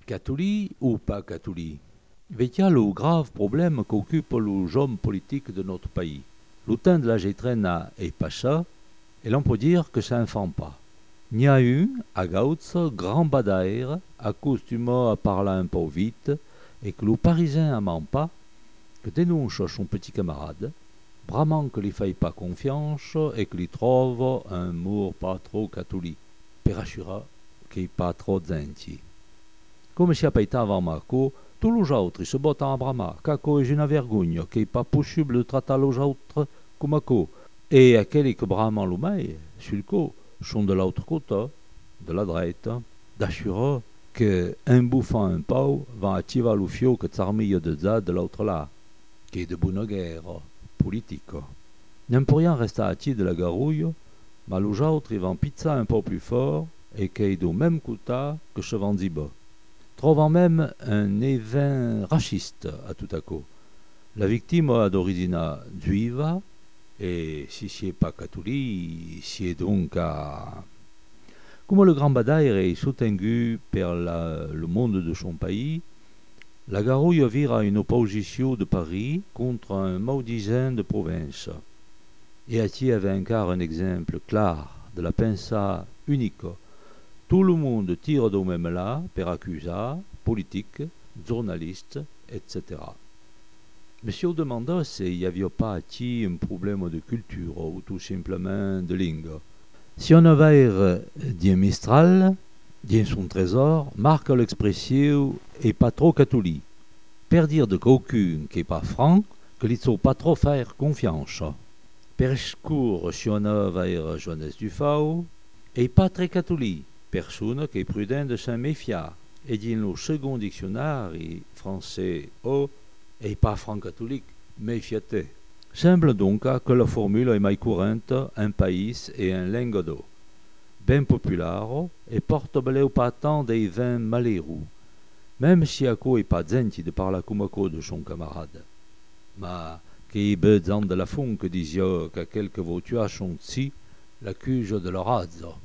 Catholique ou pas catholique? Veitia le grave problème qu'occupe les hommes politiques de notre pays. Le temps de la Gétrena est pas ça, et l'on peut dire que ça n'infante pas. Il y a eu, à Gautz, grand badaire, accostumé à parler un peu vite, et que le Parisien n'aime pas, que dénonce son petit camarade, vraiment que lui faille pas confiance et que lui trouve un mot pas trop catholique, per assurer qu'il n'est pas trop gentil. Come si appaita avant Marco, tous les autres se battent en brama, caco est une vergogne, qu'il n'est pas possible de traiter les autres comme co, et aquelli que bramant le mai, sur le co, sont de l'autre côté, de la droite, d'assurer que un bouffant un pau va attirer le fio que t'armille de ça de l'autre là, qui est de bonne guerre politique. N'importe rien reste à de la garouille, mais les autres ils vont pizza un peu plus fort et qui est du même côté que ce vendiba. Trouvant même un évin raciste à tout à coup. La victime a d'origine juive et si c'est pas catholique, c'est donc à... Comme le grand badaire est soutenu par le monde de son pays, la garouille vire à une opposition de Paris contre un maudisant de province. Et Ati avait encore un exemple clair de la pensée unique. Tout le monde tire du même là per accuser, politique, journaliste, etc. Monsieur demanda s'il n'y avait pas Ati un problème de culture ou tout simplement de langue. Si on avait d'un Mistral, d'un son trésor, marque l'expression et pas trop catholique. Per dire de quelqu'un qui n'est pas franc, que ne faut pas trop faire confiance. Per scour si on avait Johannes Dufau, et pas très catholique, personne qui est prudent de s'en méfier. Et dans le second dictionnaire français O, et pas franc catholique, méfiate. Semble donc que la formule est mai courante en pays et en langue d'eau. Ben populaire et porte beleu pas tant des vins malheureux, même si Ako est pas genti de parler comme Ako de son camarade. Mais qui besoin de la fond que disait qu'à quelques voitures sont ici, l'accuse de leur race.